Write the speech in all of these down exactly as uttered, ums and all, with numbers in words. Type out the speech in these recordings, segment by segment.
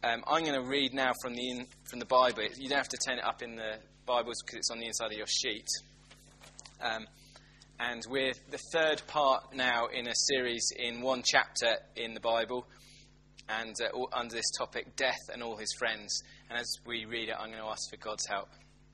um, I'm going to read now from the in, from the Bible. You don't have to turn it up in the Bibles because it's on the inside of your sheet. Um, and we're the third part now in a series in one chapter in the Bible, and uh, all, under this topic, death and all his friends. And as we read it, I'm going to ask for God's help.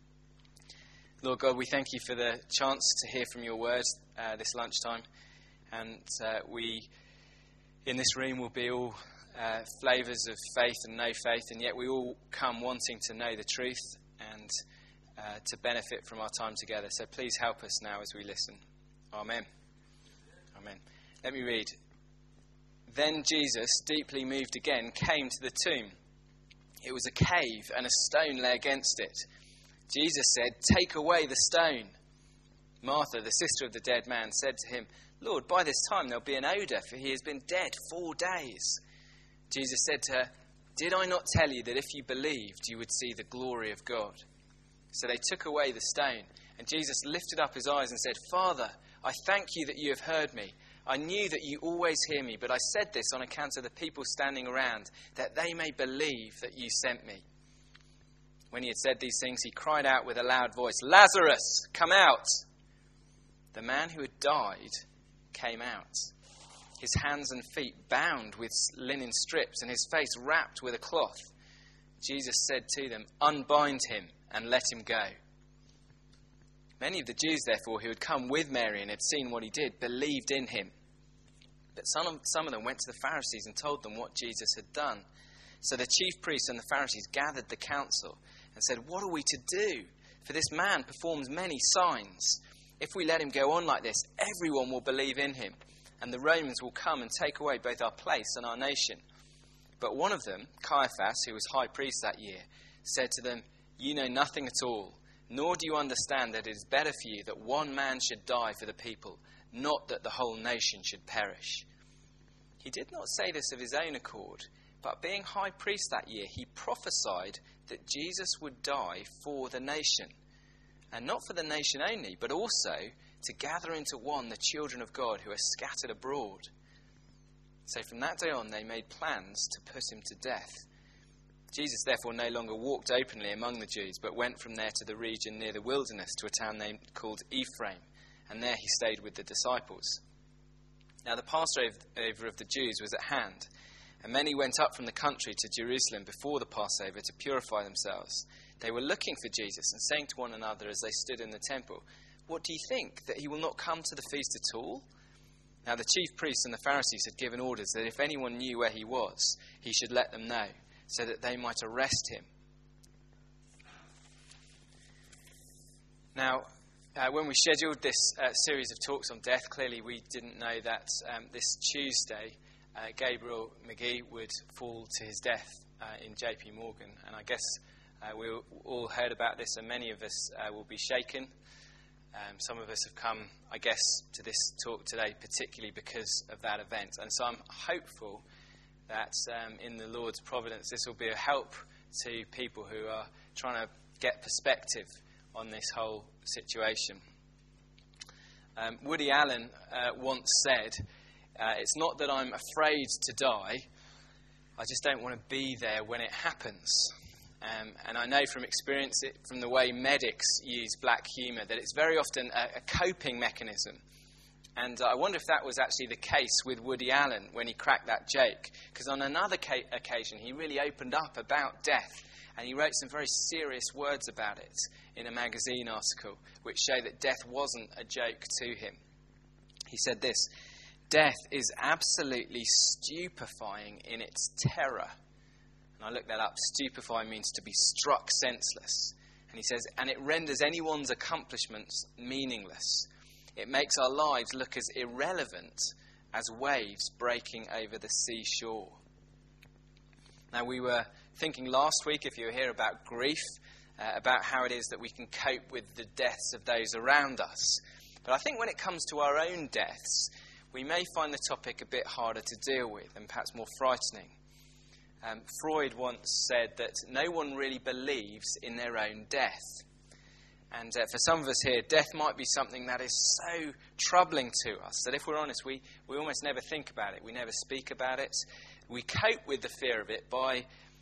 Lord God, we thank you for the chance to hear from your words uh, this lunchtime. And uh, we, in this room, will be all uh, flavours of faith and no faith, and yet we all come wanting to know the truth and uh, to benefit from our time together. So please help us now as we listen. Amen. Amen. Let me read. Then Jesus, deeply moved again, came to the tomb. It was a cave, and a stone lay against it. Jesus said, "Take away the stone." Martha, the sister of the dead man, said to him, "Lord, by this time there'll be an odour, for he has been dead four days." Jesus said to her, "Did I not tell you that if you believed, you would see the glory of God?" So they took away the stone, and Jesus lifted up his eyes and said, "Father, I thank you that you have heard me. I knew that you always hear me, but I said this on account of the people standing around, that they may believe that you sent me." When he had said these things, he cried out with a loud voice, "Lazarus, come out!" The man who had died came out, his hands and feet bound with linen strips and his face wrapped with a cloth. Jesus said to them, "Unbind him and let him go." Many of the Jews, therefore, who had come with Mary and had seen what he did, believed in him. But some of, some of them went to the Pharisees and told them what Jesus had done. So the chief priests and the Pharisees gathered the council and said, "What are we to do? For this man performs many signs. If we let him go on like this, everyone will believe in him, and the Romans will come and take away both our place and our nation." But one of them, Caiaphas, who was high priest that year, said to them, "You know nothing at all, nor do you understand that it is better for you that one man should die for the people, not that the whole nation should perish." He did not say this of his own accord, but being high priest that year, he prophesied that Jesus would die for the nation, and not for the nation only, but also to gather into one the children of God who are scattered abroad. So from that day on, they made plans to put him to death. Jesus therefore no longer walked openly among the Jews, but went from there to the region near the wilderness to a town named called Ephraim, and there he stayed with the disciples. Now the Passover of the Jews was at hand, and many went up from the country to Jerusalem before the Passover to purify themselves. They were looking for Jesus and saying to one another as they stood in the temple, "What do you think, that he will not come to the feast at all?" Now the chief priests and the Pharisees had given orders that if anyone knew where he was, he should let them know, so that they might arrest him. Now, uh, when we scheduled this uh, series of talks on death, clearly we didn't know that um, this Tuesday, uh, Gabriel McGee would fall to his death uh, in J P Morgan. And I guess uh, we all heard about this, and many of us uh, will be shaken. Um, some of us have come, I guess, to this talk today particularly because of that event. And so I'm hopeful that um, in the Lord's providence this will be a help to people who are trying to get perspective on this whole situation. Um, Woody Allen uh, once said, uh, "It's not that I'm afraid to die, I just don't want to be there when it happens." Um, and I know from experience, it, from the way medics use black humour, that it's very often a, a coping mechanism. And uh, I wonder if that was actually the case with Woody Allen when he cracked that joke. Because on another ca- occasion, he really opened up about death. And he wrote some very serious words about it in a magazine article, which show that death wasn't a joke to him. He said this: "Death is absolutely stupefying in its terror." And I looked that up. Stupefy means to be struck senseless. And he says, "And it renders anyone's accomplishments meaningless. It makes our lives look as irrelevant as waves breaking over the seashore." Now, we were thinking last week, if you were here, about grief, uh, about how it is that we can cope with the deaths of those around us. But I think when it comes to our own deaths, we may find the topic a bit harder to deal with and perhaps more frightening. Um, Freud once said that no one really believes in their own death. And uh, for some of us here, death might be something that is so troubling to us that if we're honest, we, we almost never think about it. We never speak about it. We cope with the fear of it by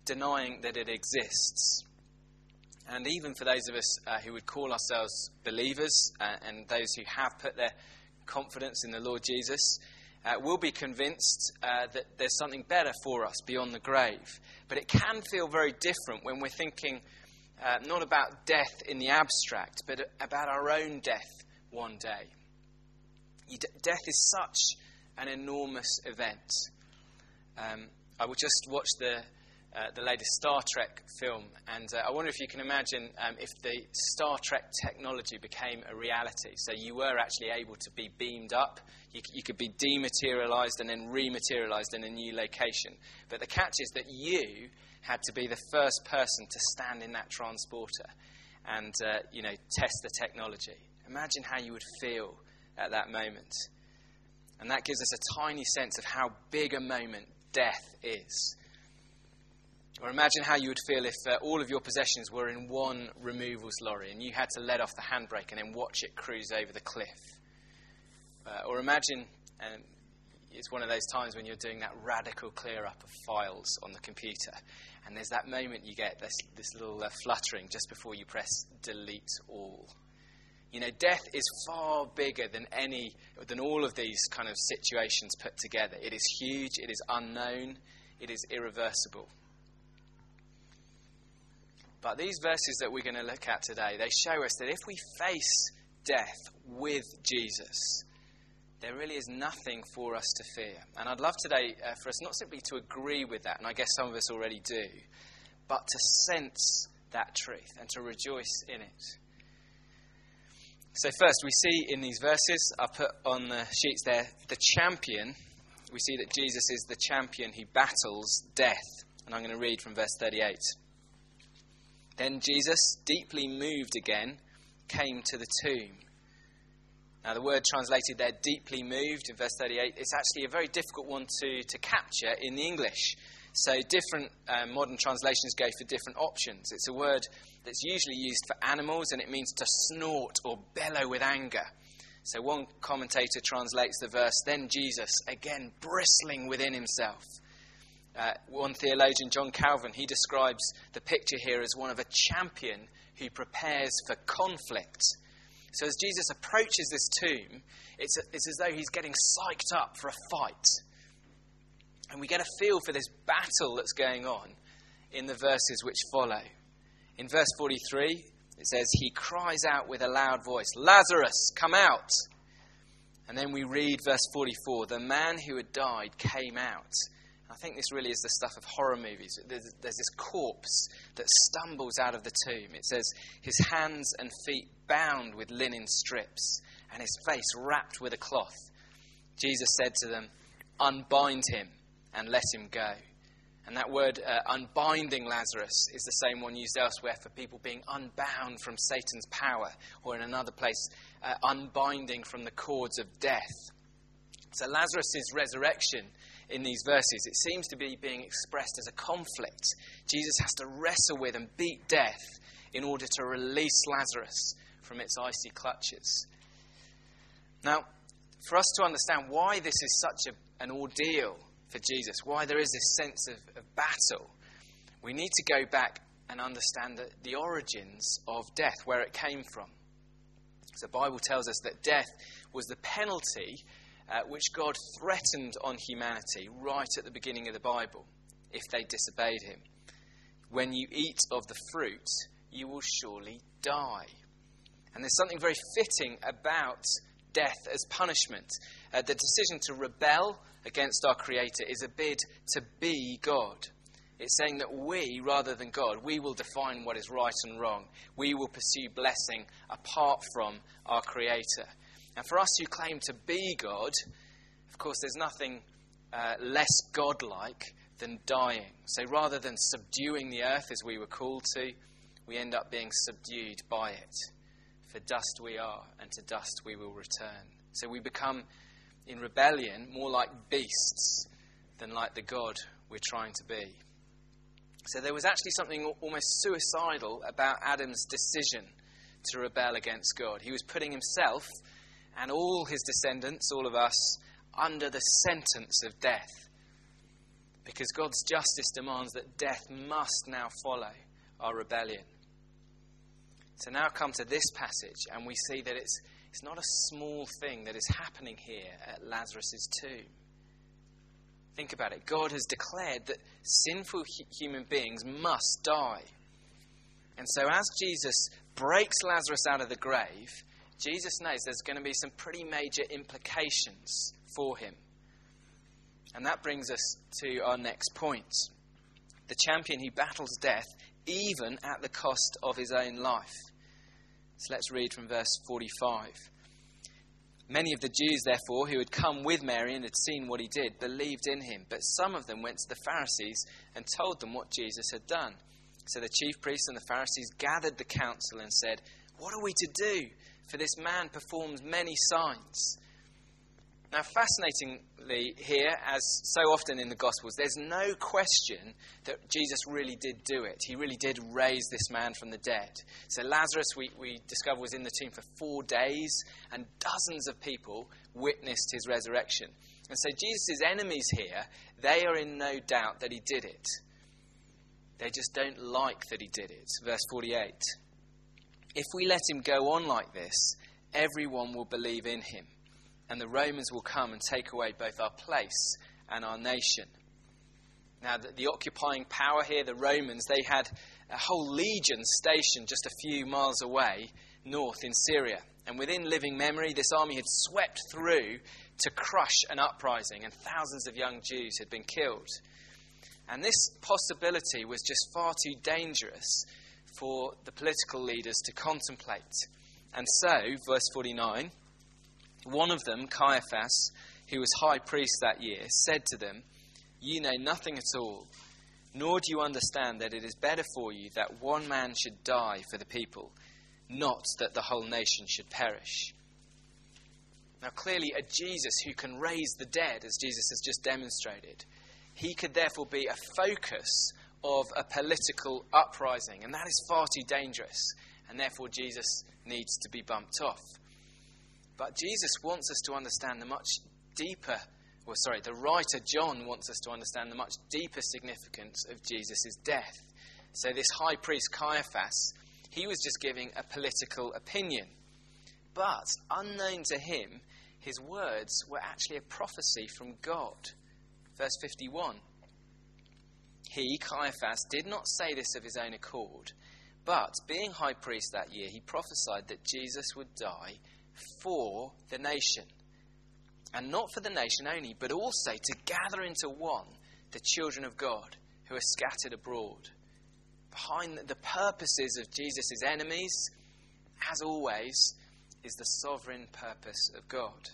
denying that it exists. And even for those of us uh, who would call ourselves believers uh, and those who have put their confidence in the Lord Jesus, uh, will be convinced uh, that there's something better for us beyond the grave. But it can feel very different when we're thinking uh, not about death in the abstract, but about our own death one day. You, death is such an enormous event. Um, I will just watch the Uh, the latest Star Trek film, and uh, I wonder if you can imagine um, if the Star Trek technology became a reality. So you were actually able to be beamed up, you, you could be dematerialized and then rematerialized in a new location. But the catch is that you had to be the first person to stand in that transporter and uh, you know test the technology. Imagine how you would feel at that moment. And that gives us a tiny sense of how big a moment death is. Or imagine how you would feel if uh, all of your possessions were in one removals lorry and you had to let off the handbrake and then watch it cruise over the cliff. Uh, or imagine, and it's one of those times when you're doing that radical clear-up of files on the computer, and there's that moment you get this, this little uh, fluttering just before you press delete all. You know, death is far bigger than any, than all of these kind of situations put together. It is huge, it is unknown, it is irreversible. But these verses that we're going to look at today, they show us that if we face death with Jesus, there really is nothing for us to fear. And I'd love today uh, for us not simply to agree with that, and I guess some of us already do, but to sense that truth and to rejoice in it. So first, we see in these verses, I put on the sheets there, the champion. We see that Jesus is the champion who battles death. And I'm going to read from verse thirty-eight. Then Jesus, deeply moved again, came to the tomb. Now the word translated there, deeply moved, in verse thirty-eight, it's actually a very difficult one to, to capture in the English. So different uh, modern translations go for different options. It's a word that's usually used for animals, and it means to snort or bellow with anger. So one commentator translates the verse, then Jesus, again bristling within himself. Uh, one theologian, John Calvin, he describes the picture here as one of a champion who prepares for conflict. So as Jesus approaches this tomb, it's, a, it's as though he's getting psyched up for a fight. And we get a feel for this battle that's going on in the verses which follow. In verse forty-three, it says, he cries out with a loud voice, Lazarus, come out! And then we read verse forty-four, the man who had died came out. I think this really is the stuff of horror movies. There's, there's this corpse that stumbles out of the tomb. It says, his hands and feet bound with linen strips, and his face wrapped with a cloth. Jesus said to them, unbind him and let him go. And that word, uh, unbinding Lazarus, is the same one used elsewhere for people being unbound from Satan's power, or in another place, uh, unbinding from the cords of death. So Lazarus' resurrection in these verses, it seems to be being expressed as a conflict. Jesus has to wrestle with and beat death in order to release Lazarus from its icy clutches. Now, for us to understand why this is such a, an ordeal for Jesus, why there is this sense of, of battle, we need to go back and understand the, the origins of death, where it came from. So the Bible tells us that death was the penalty Uh, which God threatened on humanity right at the beginning of the Bible, if they disobeyed him. When you eat of the fruit, you will surely die. And there's something very fitting about death as punishment. Uh, the decision to rebel against our Creator is a bid to be God. It's saying that we, rather than God, we will define what is right and wrong. We will pursue blessing apart from our Creator. And for us who claim to be God, of course, there's nothing uh, less godlike than dying. So rather than subduing the earth as we were called to, we end up being subdued by it. For dust we are, and to dust we will return. So we become, in rebellion, more like beasts than like the God we're trying to be. So there was actually something almost suicidal about Adam's decision to rebel against God. He was putting himself and all his descendants, all of us, under the sentence of death. because God's justice demands that death must now follow our rebellion. So now come to this passage, and we see that it's it's not a small thing that is happening here at Lazarus' tomb. Think about it. God has declared that sinful hu- human beings must die. And so as Jesus breaks Lazarus out of the grave, Jesus knows there's going to be some pretty major implications for him. And that brings us to our next point. The champion who battles death even at the cost of his own life. So let's read from verse forty-five. Many of the Jews, therefore, who had come with Mary and had seen what he did, believed in him. But some of them went to the Pharisees and told them what Jesus had done. So the chief priests and the Pharisees gathered the council and said, "What are we to do? For this man performs many signs." Now, fascinatingly here, as so often in the Gospels, there's no question that Jesus really did do it. He really did raise this man from the dead. So Lazarus, we, we discover, was in the tomb for four days, and dozens of people witnessed his resurrection. And so Jesus' enemies here, they are in no doubt that he did it. They just don't like that he did it. Verse forty-eight. If we let him go on like this, everyone will believe in him, and the Romans will come and take away both our place and our nation. Now, the, the occupying power here, the Romans, they had a whole legion stationed just a few miles away, north in Syria. And within living memory, this army had swept through to crush an uprising, and thousands of young Jews had been killed. And this possibility was just far too dangerous for the political leaders to contemplate. And so, verse forty-nine, one of them, Caiaphas, who was high priest that year, said to them, "You know nothing at all, nor do you understand that it is better for you that one man should die for the people, not that the whole nation should perish." Now clearly a Jesus who can raise the dead, as Jesus has just demonstrated, he could therefore be a focus of a political uprising, and that is far too dangerous, and therefore Jesus needs to be bumped off. But Jesus wants us to understand the much deeper, well, sorry, the writer John wants us to understand the much deeper significance of Jesus' death. So this high priest Caiaphas, he was just giving a political opinion. But unknown to him, his words were actually a prophecy from God. Verse fifty-one. He, Caiaphas, did not say this of his own accord, but being high priest that year, he prophesied that Jesus would die for the nation. And not for the nation only, but also to gather into one the children of God who are scattered abroad. Behind the purposes of Jesus' enemies, as always, is the sovereign purpose of God.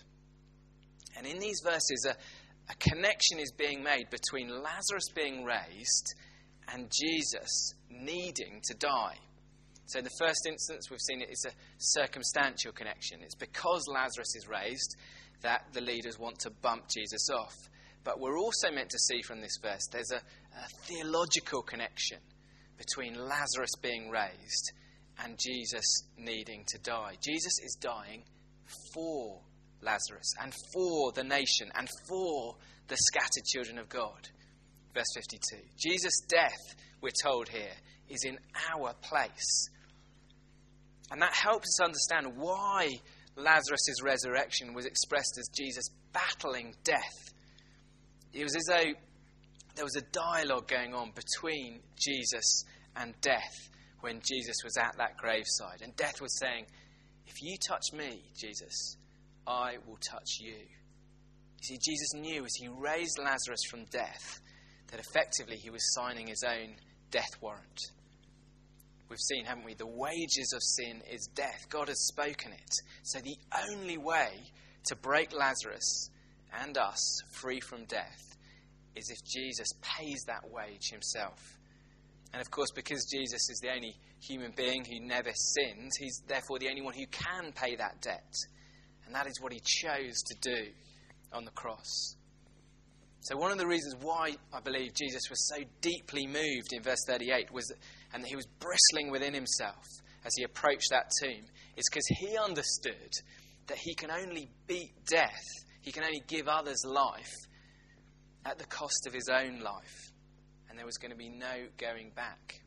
And in these verses, a, a connection is being made between Lazarus being raised and Jesus needing to die. So in the first instance, we've seen it is a circumstantial connection. It's because Lazarus is raised that the leaders want to bump Jesus off. But we're also meant to see from this verse there's a, a theological connection between Lazarus being raised and Jesus needing to die. Jesus is dying for Lazarus and for the nation and for the scattered children of God. Verse fifty-two. Jesus' death, we're told here, is in our place. And that helps us understand why Lazarus' resurrection was expressed as Jesus battling death. It was as though there was a dialogue going on between Jesus and death when Jesus was at that graveside. And death was saying, "If you touch me, Jesus, I will touch you." You see, Jesus knew as he raised Lazarus from death that effectively he was signing his own death warrant. We've seen, haven't we, the wages of sin is death. God has spoken it. So the only way to break Lazarus and us free from death is if Jesus pays that wage himself. And of course, because Jesus is the only human being who never sinned, he's therefore the only one who can pay that debt. And that is what he chose to do on the cross. So one of the reasons why I believe Jesus was so deeply moved in verse thirty-eight was that, and that he was bristling within himself as he approached that tomb, is because he understood that he can only beat death, he can only give others life at the cost of his own life. And there was going to be no going back.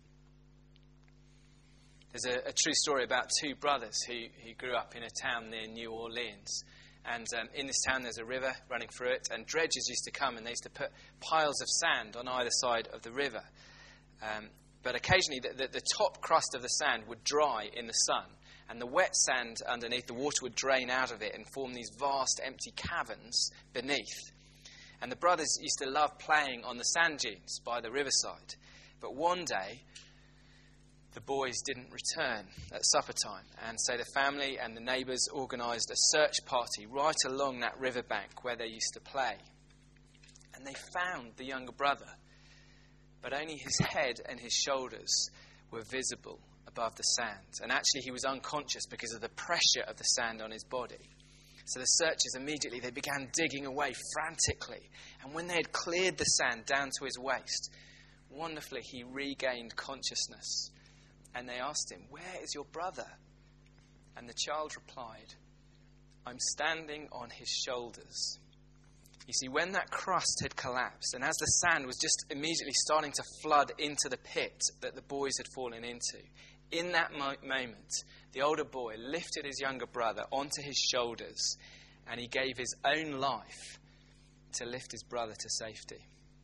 There's a, a true story about two brothers who, who grew up in a town near New Orleans. And um, in this town there's a river running through it, and dredgers used to come and they used to put piles of sand on either side of the river. Um, but occasionally the, the, the top crust of the sand would dry in the sun, and the wet sand underneath, the water would drain out of it and form these vast empty caverns beneath. And the brothers used to love playing on the sand dunes by the riverside. But one day, the boys didn't return at supper time, and so the family and the neighbours organised a search party right along that riverbank where they used to play. And they found the younger brother, but only his head and his shoulders were visible above the sand. And actually he was unconscious because of the pressure of the sand on his body. So the searchers immediately, they began digging away frantically. And when they had cleared the sand down to his waist, wonderfully he regained consciousness. And they asked him, "Where is your brother?" And the child replied, "I'm standing on his shoulders." You see, when that crust had collapsed, and as the sand was just immediately starting to flood into the pit that the boys had fallen into, in that mo- moment, the older boy lifted his younger brother onto his shoulders, and he gave his own life to lift his brother to safety.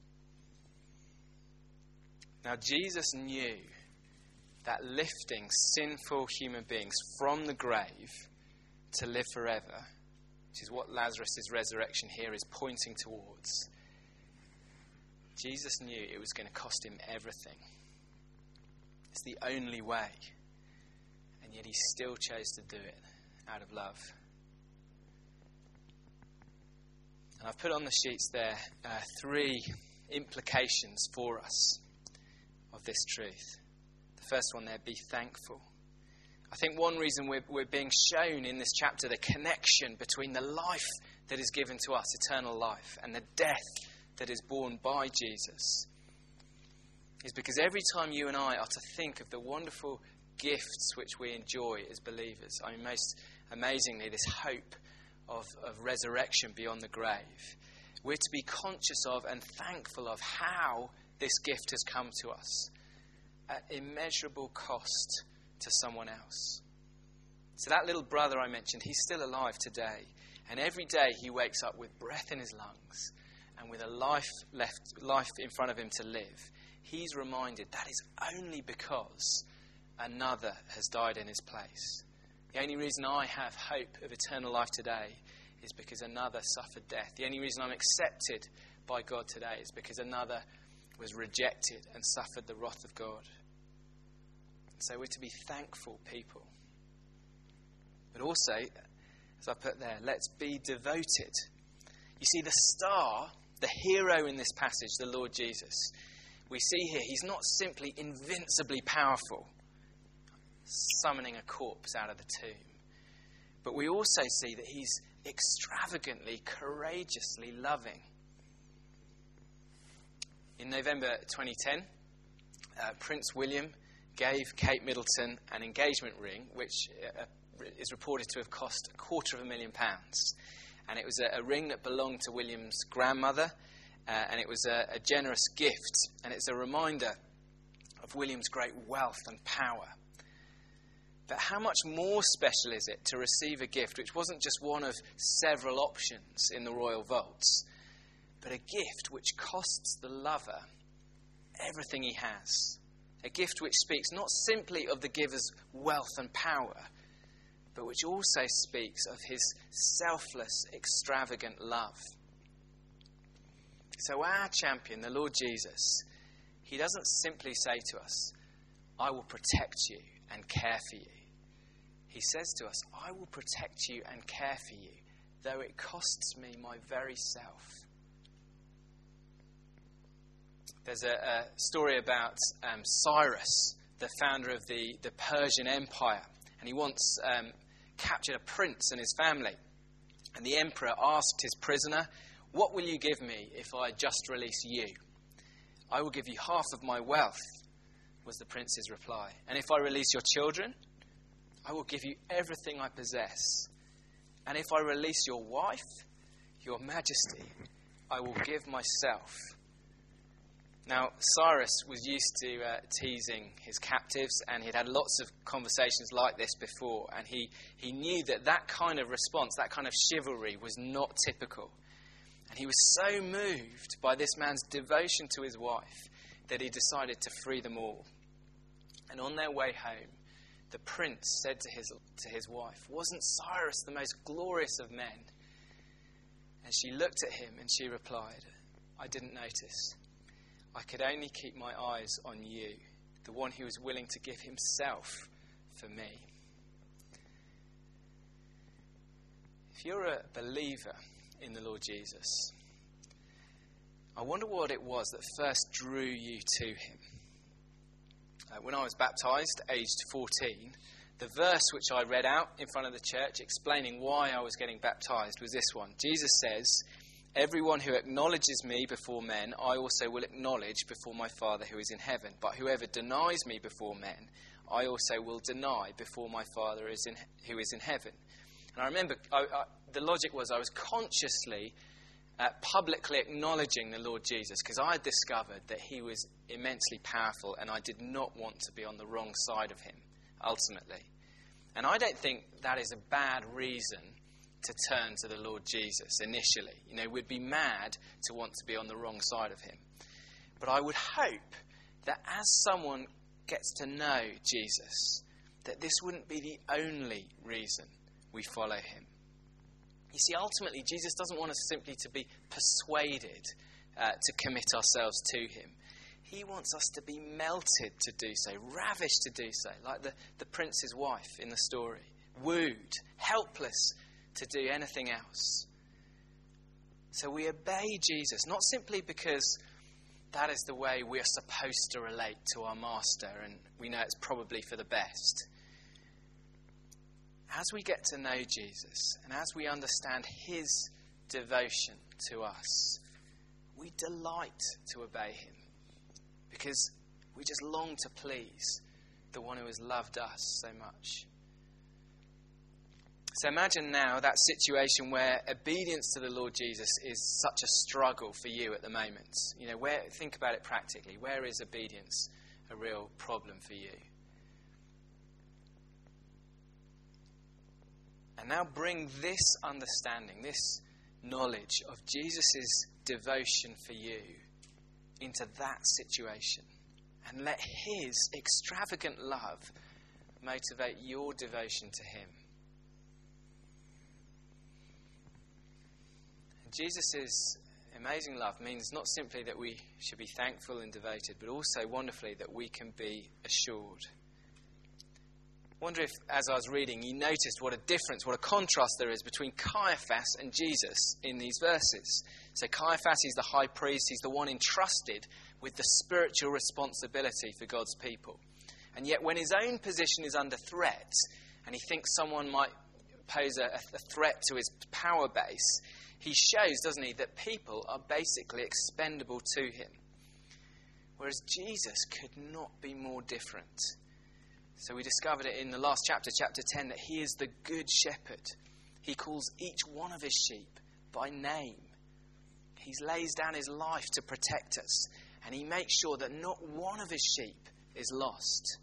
Now, Jesus knew that lifting sinful human beings from the grave to live forever, which is what Lazarus' resurrection here is pointing towards, Jesus knew it was going to cost him everything. It's the only way. And yet he still chose to do it out of love. And I've put on the sheets there uh, three implications for us of this truth. The first one there, be thankful. I think one reason we're, we're being shown in this chapter the connection between the life that is given to us, eternal life, and the death that is borne by Jesus, is because every time you and I are to think of the wonderful gifts which we enjoy as believers, I mean, most amazingly, this hope of, of resurrection beyond the grave, we're to be conscious of and thankful of how this gift has come to us at immeasurable cost to someone else. So that little brother I mentioned, he's still alive today. And every day he wakes up with breath in his lungs and with a life left, life in front of him to live. He's reminded that is only because another has died in his place. The only reason I have hope of eternal life today is because another suffered death. The only reason I'm accepted by God today is because another was rejected and suffered the wrath of God. So we're to be thankful people. But also, as I put there, let's be devoted. You see, the star, the hero in this passage, the Lord Jesus, we see here, he's not simply invincibly powerful, summoning a corpse out of the tomb. But we also see that he's extravagantly, courageously loving. In November twenty ten, uh, Prince William gave Kate Middleton an engagement ring, which uh, is reported to have cost a quarter of a million pounds. And it was a, a ring that belonged to William's grandmother, uh, and it was a, a generous gift. And it's a reminder of William's great wealth and power. But how much more special is it to receive a gift which wasn't just one of several options in the royal vaults, but a gift which costs the lover everything he has. A gift which speaks not simply of the giver's wealth and power, but which also speaks of his selfless, extravagant love. So our champion, the Lord Jesus, he doesn't simply say to us, "I will protect you and care for you." He says to us, "I will protect you and care for you, though it costs me my very self." There's a, a story about um, Cyrus, the founder of the, the Persian Empire. And he once um, captured a prince and his family. And the emperor asked his prisoner, "What will you give me if I just release you?" "I will give you half of my wealth," was the prince's reply. "And if I release your children, I will give you everything I possess. And if I release your wife, your majesty, I will give myself. Now, Cyrus was used to uh, teasing his captives, and he'd had lots of conversations like this before, and he, he knew that that kind of response, that kind of chivalry, was not typical. And he was so moved by this man's devotion to his wife that he decided to free them all. And on their way home, the prince said to his, to his wife, "Wasn't Cyrus the most glorious of men?" And she looked at him and she replied, "I didn't notice. I could only keep my eyes on you, the one who was willing to give himself for me." If you're a believer in the Lord Jesus, I wonder what it was that first drew you to him. Uh, when I was baptised, aged fourteen, the verse which I read out in front of the church explaining why I was getting baptised was this one. Jesus says, "Everyone who acknowledges me before men, I also will acknowledge before my Father who is in heaven. But whoever denies me before men, I also will deny before my Father is in, who is in heaven." And I remember I, I, the logic was I was consciously, uh, publicly acknowledging the Lord Jesus because I had discovered that he was immensely powerful and I did not want to be on the wrong side of him, ultimately. And I don't think that is a bad reason to turn to the Lord Jesus initially. You know, we'd be mad to want to be on the wrong side of him. But I would hope that as someone gets to know Jesus, that this wouldn't be the only reason we follow him. You see, ultimately, Jesus doesn't want us simply to be persuaded uh, to commit ourselves to him. He wants us to be melted to do so, ravished to do so, like the, the prince's wife in the story, wooed, helpless to do anything else. So we obey Jesus, not simply because that is the way we are supposed to relate to our master and we know it's probably for the best. As we get to know Jesus and as we understand his devotion to us, we delight to obey him because we just long to please the one who has loved us so much. So imagine now that situation where obedience to the Lord Jesus is such a struggle for you at the moment. You know, where, think about it practically. Where is obedience a real problem for you? And now bring this understanding, this knowledge of Jesus' devotion for you into that situation. And let his extravagant love motivate your devotion to him. Jesus' amazing love means not simply that we should be thankful and devoted, but also wonderfully that we can be assured. I wonder if, as I was reading, you noticed what a difference, what a contrast there is between Caiaphas and Jesus in these verses. So Caiaphas, he's the high priest, he's the one entrusted with the spiritual responsibility for God's people. And yet when his own position is under threat, and he thinks someone might pose a, a threat to his power base, he shows, doesn't he, that people are basically expendable to him. Whereas Jesus could not be more different. So we discovered it in the last chapter, chapter ten, that he is the good shepherd. He calls each one of his sheep by name. He lays down his life to protect us. And he makes sure that not one of his sheep is lost.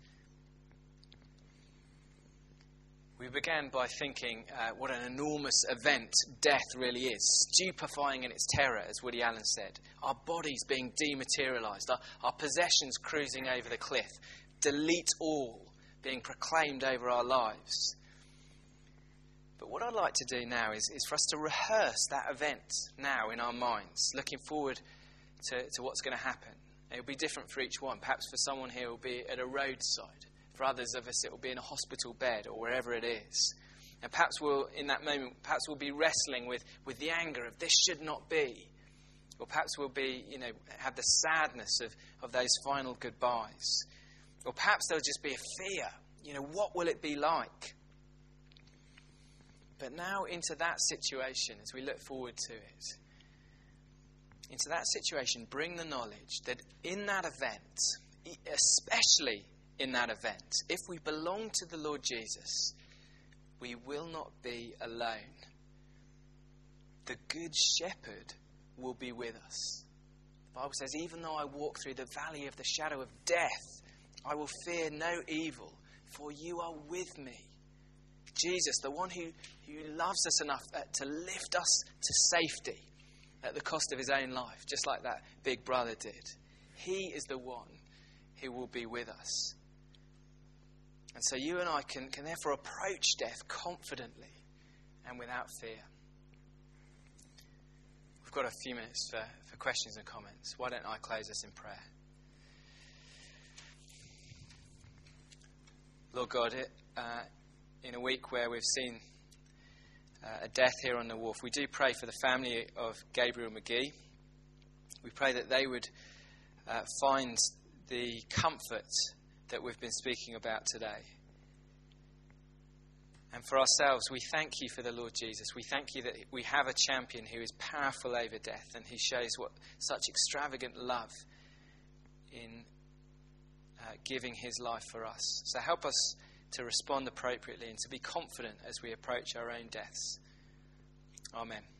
We began by thinking uh, what an enormous event death really is. Stupefying in its terror, as Woody Allen said. Our bodies being dematerialised. Our, our possessions cruising over the cliff. Delete all being proclaimed over our lives. But what I'd like to do now is, is for us to rehearse that event now in our minds, looking forward to, to what's going to happen. It'll be different for each one. Perhaps for someone here it will be at a roadside. For others of us it will be in a hospital bed or wherever it is. And perhaps we'll, in that moment, perhaps we'll be wrestling with, with the anger of this should not be. Or perhaps we'll be, you know, have the sadness of, of those final goodbyes. Or perhaps there'll just be a fear. You know, what will it be like? But now into that situation, as we look forward to it, into that situation, bring the knowledge that in that event, especially in that event, if we belong to the Lord Jesus, we will not be alone. The Good Shepherd will be with us. The Bible says, even though I walk through the valley of the shadow of death, I will fear no evil, for you are with me. Jesus, the one who, who loves us enough to lift us to safety at the cost of his own life, just like that big brother did. He is the one who will be with us. And so you and I can, can therefore approach death confidently and without fear. We've got a few minutes for, for questions and comments. Why don't I close us in prayer? Lord God, it, uh, in a week where we've seen uh, a death here on the wharf, we do pray for the family of Gabriel McGee. We pray that they would uh, find the comfort that we've been speaking about today. And for ourselves, we thank you for the Lord Jesus. We thank you that we have a champion who is powerful over death and who shows what such extravagant love in uh, giving his life for us. So help us to respond appropriately and to be confident as we approach our own deaths. Amen.